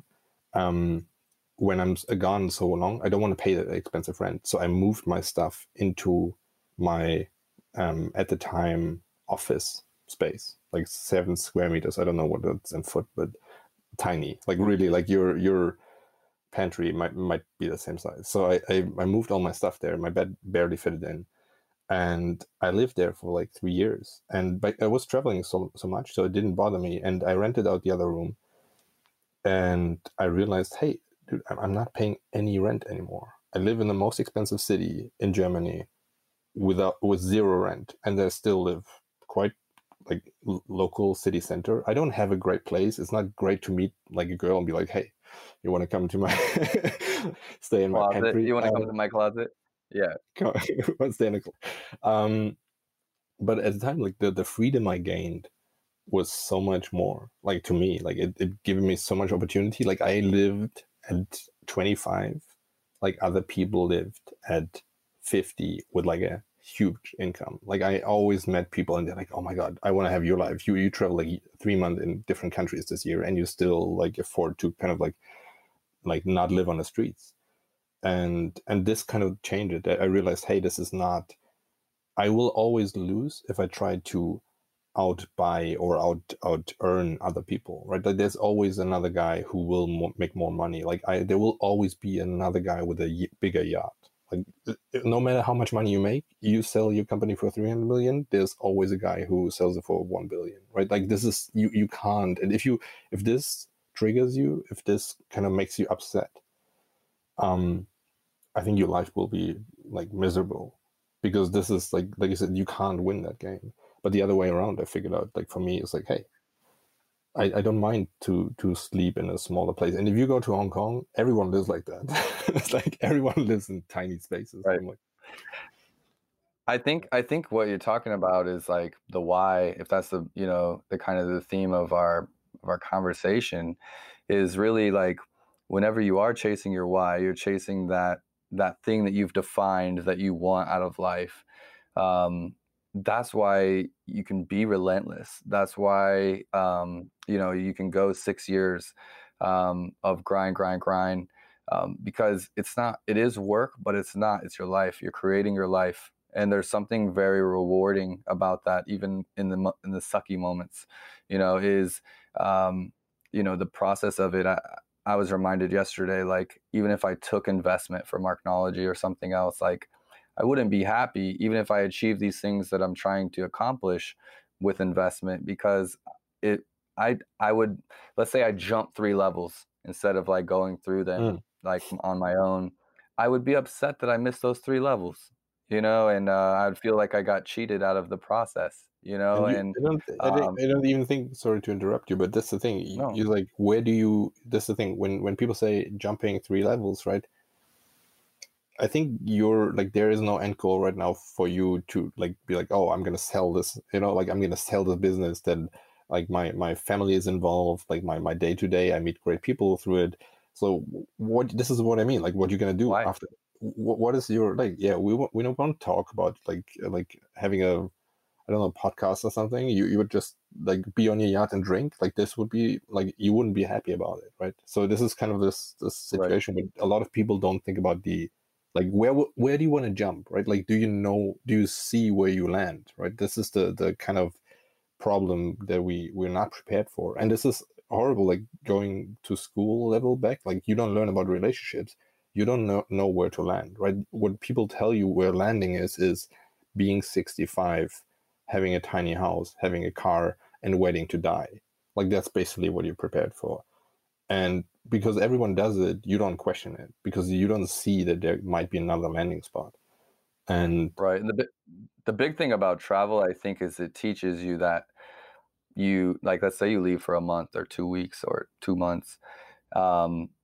When I'm gone so long, I don't want to pay the expensive rent. So I moved my stuff into my, at the time, office space, like 7 square meters. I don't know what that's in foot, but tiny, like really like your pantry might be the same size. So I moved all my stuff there. My bed barely fitted in. And I lived there for like 3 years. But I was traveling so much, so it didn't bother me. And I rented out the other room. And I realized, hey, dude, I'm not paying any rent anymore. I live in the most expensive city in Germany with 0 rent, and I still live quite like local city center. I don't have a great place. It's not great to meet like a girl and be like, hey, you want to come to my stay in my pantry? You want to come to my closet? Yeah. Stay in a but at the time, like the freedom I gained was so much more, like to me, like it gave me so much opportunity. Like I lived at 25, like other people lived at 50 with like a huge income. Like I always met people and they're like, oh my God, I want to have your life. You travel like 3 months in different countries this year and you still like afford to kind of like not live on the streets. And this kind of changed it. I realized, hey, this is not, I will always lose if I try to outbuy or out earn other people, right? Like there's always another guy who will make more money. Like there will always be another guy with a bigger yacht. Like no matter how much money you make, you sell your company for 300 million, there's always a guy who sells it for 1 billion, right? Like this is, you can't. And if this triggers you, if this kind of makes you upset, I think your life will be like miserable, because this is like you said, you can't win that game. But the other way around, I figured out, like for me, it's like, hey, I don't mind to sleep in a smaller place. And if you go to Hong Kong, everyone lives like that. It's like everyone lives in tiny spaces. Right. I'm like, I think what you're talking about is like the why, if that's the, the kind of the theme of our conversation, is really like whenever you are chasing your why, you're chasing that thing that you've defined that you want out of life. That's why you can be relentless. That's why, you can go 6 years of grind, because it is work, but it's your life. You're creating your life. And there's something very rewarding about that, even in the sucky moments, the process of it. I was reminded yesterday, like, even if I took investment from Marknology or something else, like, I wouldn't be happy even if I achieved these things that I'm trying to accomplish with investment, because I would, let's say I jumped 3 levels instead of like going through them like on my own. I would be upset that I missed those 3 levels, and I'd feel like I got cheated out of the process, I don't even think, sorry to interrupt you, but that's the thing. No. You're like, that's the thing. When people say jumping 3 levels, right? I think you're like, there is no end goal right now for you to like be like, oh, I'm gonna sell this, like I'm gonna sell this business that like my family is involved, like my day to day, I meet great people through it. So this is what I mean, like what you're gonna do after. What is your like? Yeah, we don't want to talk about like having a, I don't know, podcast or something. You would just like be on your yacht and drink. Like this would be like, you wouldn't be happy about it, right? So this is kind of this situation where a lot of people don't think about the, like, where do you want to jump, right? Like, do you see where you land, right? This is the kind of problem that we're not prepared for. And this is horrible, like going to school level back, like you don't learn about relationships. You don't know where to land, right? What people tell you where landing is being 65, having a tiny house, having a car, and waiting to die. Like that's basically what you're prepared for. And because everyone does it, you don't question it, because you don't see that there might be another landing spot. And right. And the big thing about travel, I think, is it teaches you that you, like, let's say you leave for a month or 2 weeks or 2 months,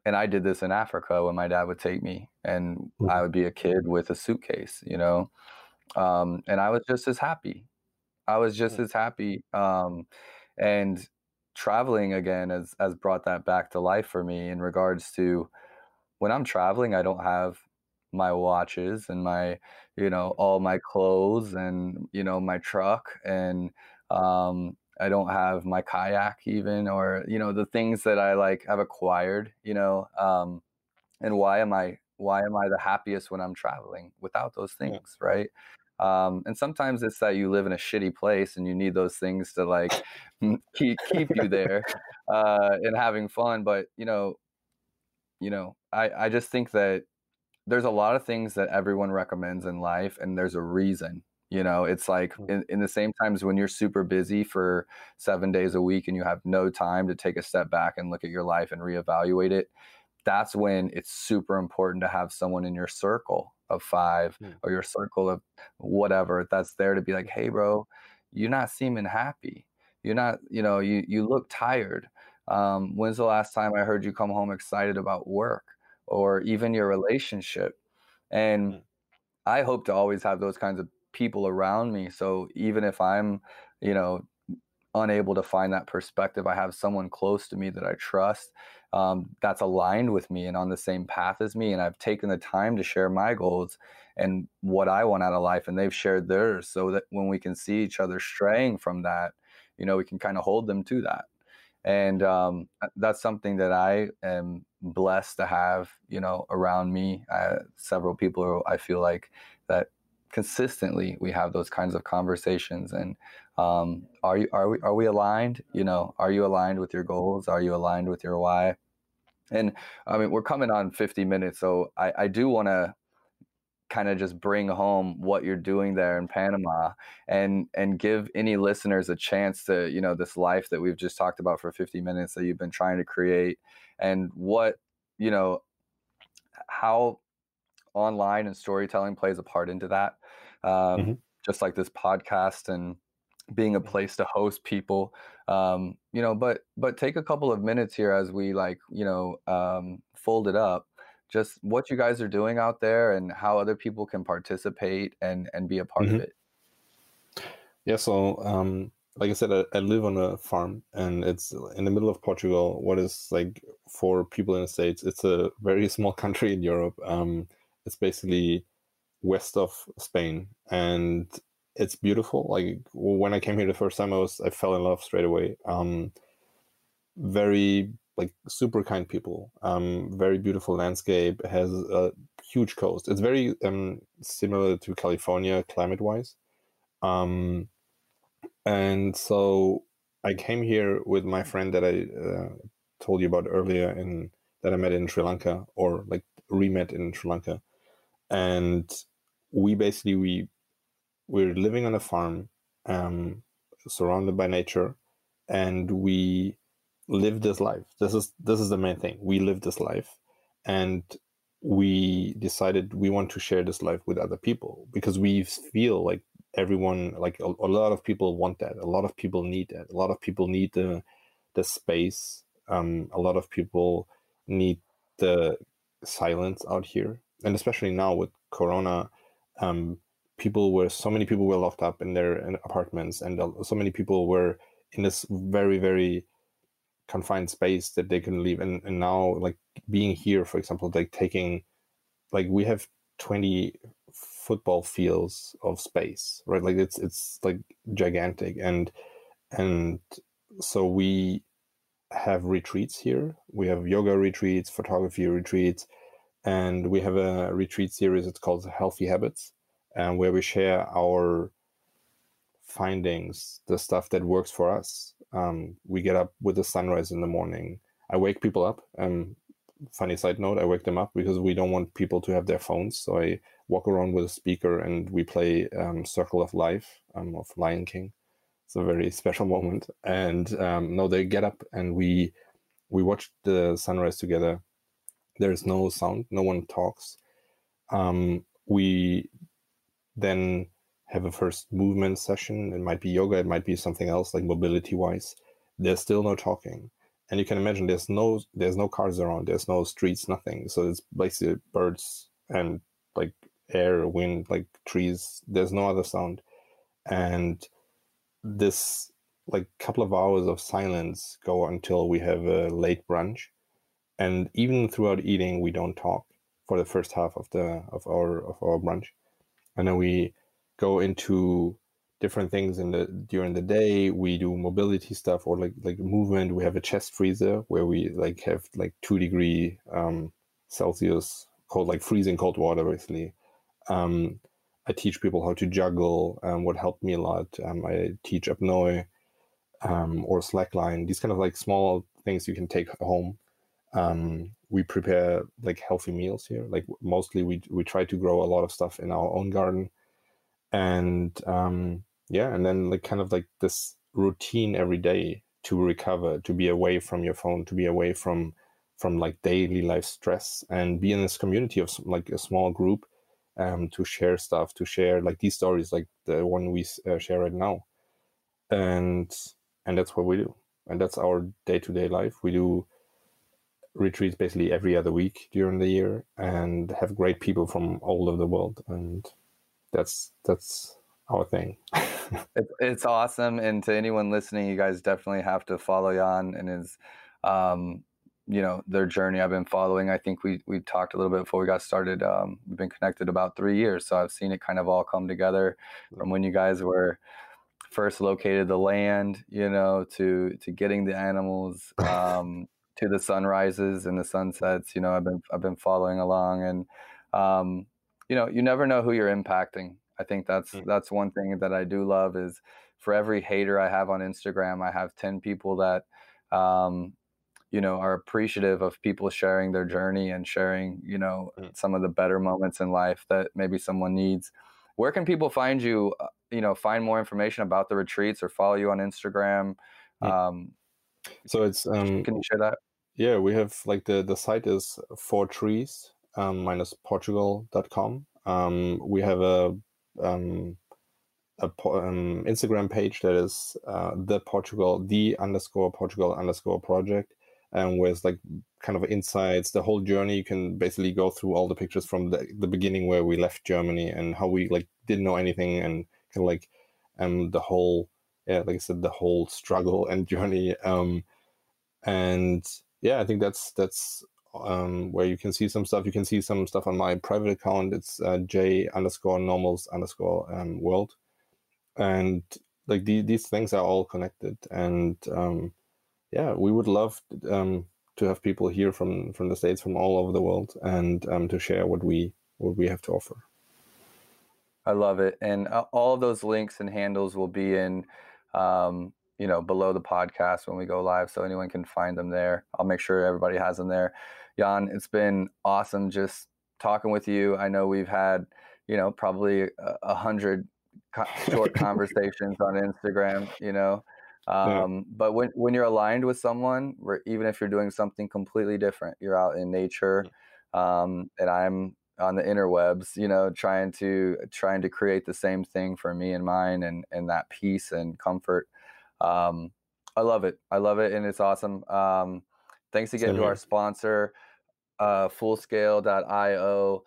And I did this in Africa when my dad would take me, and I would be a kid with a suitcase, you know, and I was just as happy. I was just as happy. And traveling again has brought that back to life for me in regards to when I'm traveling, I don't have my watches and my, you know, all my clothes and, you know, my truck and I don't have my kayak even, or, you know, the things that I like have acquired, you know, and why am I the happiest when I'm traveling without those things, right? And sometimes it's that you live in a shitty place and you need those things to like keep you there and having fun. But I just think that there's a lot of things that everyone recommends in life, and there's a reason. You know, it's like in the same times when you're super busy for 7 days a week and you have no time to take a step back and look at your life and reevaluate it, that's when it's super important to have someone in your circle of 5 or your circle of whatever that's there to be like, hey, bro, you're not seeming happy. You're not, you look tired. When's the last time I heard you come home excited about work or even your relationship? And I hope to always have those kinds of people around me. So even if I'm, unable to find that perspective, I have someone close to me that I trust, that's aligned with me and on the same path as me. And I've taken the time to share my goals and what I want out of life, and they've shared theirs, so that when we can see each other straying from that, we can kind of hold them to that. And that's something that I am blessed to have, around me. Several people who I feel like that consistently we have those kinds of conversations. And are we aligned? Are you aligned with your goals? Are you aligned with your why? And I mean, we're coming on 50 minutes, so I do want to kind of just bring home what you're doing there in Panama and give any listeners a chance to, this life that we've just talked about for 50 minutes that you've been trying to create, and what, how online and storytelling plays a part into that. Just like this podcast and being a place to host people, but take a couple of minutes here as we fold it up, just what you guys are doing out there and how other people can participate and be a part of it. Yeah. So, like I said, I live on a farm, and it's in the middle of Portugal. What is like, for people in the States, it's a very small country in Europe. It's basically west of Spain, and it's beautiful. Like when I came here the first time, I fell in love straight away. Very super kind people. Very beautiful landscape. It has a huge coast. It's very similar to California climate wise. And so I came here with my friend that I told you about earlier, that I met in Sri Lanka, or re-met in Sri Lanka. And we're living on a farm, surrounded by nature, and we live this life. This is the main thing. We live this life, and we decided we want to share this life with other people, because we feel like everyone, a lot of people want that. A lot of people need that. A lot of people need the space. A lot of people need the silence out here, and especially now with Corona, so many people were locked up in their apartments, and so many people were in this very, very confined space that they couldn't leave. And now, being here, for example, we have 20 football fields of space, right? It's gigantic, and so we have retreats here. We have yoga retreats, photography retreats, and we have a retreat series. It's called Healthy Habits, where we share our findings, the stuff that works for us. We get up with the sunrise in the morning. I wake people up. Funny side note, I wake them up because we don't want people to have their phones. So I walk around with a speaker and we play Circle of Life of Lion King. It's a very special moment. And no, they get up and we watch the sunrise together. There's no sound, no one talks. We then have a first movement session. It might be yoga, it might be something else, like mobility wise. There's still no talking. And you can imagine there's no cars around, there's no streets, nothing. So it's basically birds and like air, wind, like trees. There's no other sound. And this like couple of hours of silence go until we have a late brunch. And even throughout eating, we don't talk for the first half of our brunch. And then we go into different things during the day. We do mobility stuff or like movement. We have a chest freezer where we like have like 2 degree Celsius cold, like freezing cold water basically. I teach people how to juggle, what helped me a lot. I teach apnoe or slackline, these kind of like small things you can take home. We prepare like healthy meals here. Like mostly we try to grow a lot of stuff in our own garden. And and then like kind of like this routine every day to recover, to be away from your phone, to be away from like daily life stress, and be in this community of like a small group to share stuff, to share like these stories like the one we share right now. And that's what we do. And that's our day-to-day life. We do retreats basically every other week during the year and have great people from all over the world. And that's our thing. It's awesome. And to anyone listening, you guys definitely have to follow Jan and his, their journey. I've been following. I think we talked a little bit before we got started. We've been connected about 3 years. So I've seen it kind of all come together from when you guys were first located the land, to getting the animals, to the sunrises and the sunsets. I've been following along, and you never know who you're impacting. I think that's one thing that I do love is for every hater I have on Instagram, I have 10 people that are appreciative of people sharing their journey and sharing some of the better moments in life that maybe someone needs. Where can people find you? Find more information about the retreats or follow you on Instagram. So it's can you share that? Yeah, we have like the site is 4trees -portugal.com. We have a Instagram page that is the_Portugal project, where it's like kind of insights, the whole journey. You can basically go through all the pictures from the beginning where we left Germany and how we like didn't know anything, and kind of like the whole, like I said, the whole struggle and journey. And yeah, I think that's where you can see some stuff. You can see some stuff on my private account. It's J_normals_world. And like these things are all connected. And we would love to have people here from the States, from all over the world, and to share what we have to offer. I love it. And all of those links and handles will be in below the podcast when we go live, so anyone can find them there. I'll make sure everybody has them there. Jan, it's been awesome just talking with you. I know we've had, probably 100 short conversations on Instagram, but when you're aligned with someone, where even if you're doing something completely different, you're out in nature, and I'm on the interwebs, trying to create the same thing for me and mine, and that peace and comfort. I love it. And it's awesome. Thanks again to our sponsor, Fullscale.io.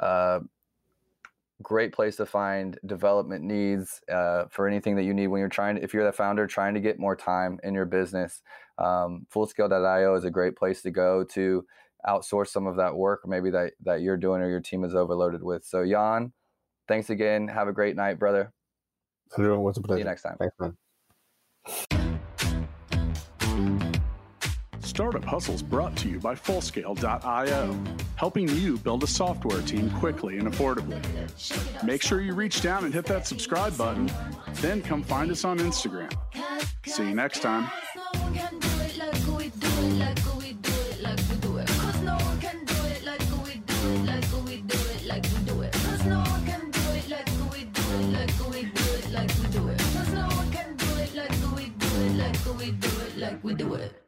Great place to find development needs, for anything that you need when if you're the founder trying to get more time in your business. Fullscale.io is a great place to go to outsource some of that work, maybe that you're doing or your team is overloaded with. So Jan, thanks again. Have a great night, brother. Andrew, what's a pleasure. See you next time. Thanks, man. Startup Hustle's brought to you by Fullscale.io, helping you build a software team quickly and affordably. Make sure you reach down and hit that subscribe button, then come find us on Instagram. See you next time. We do it.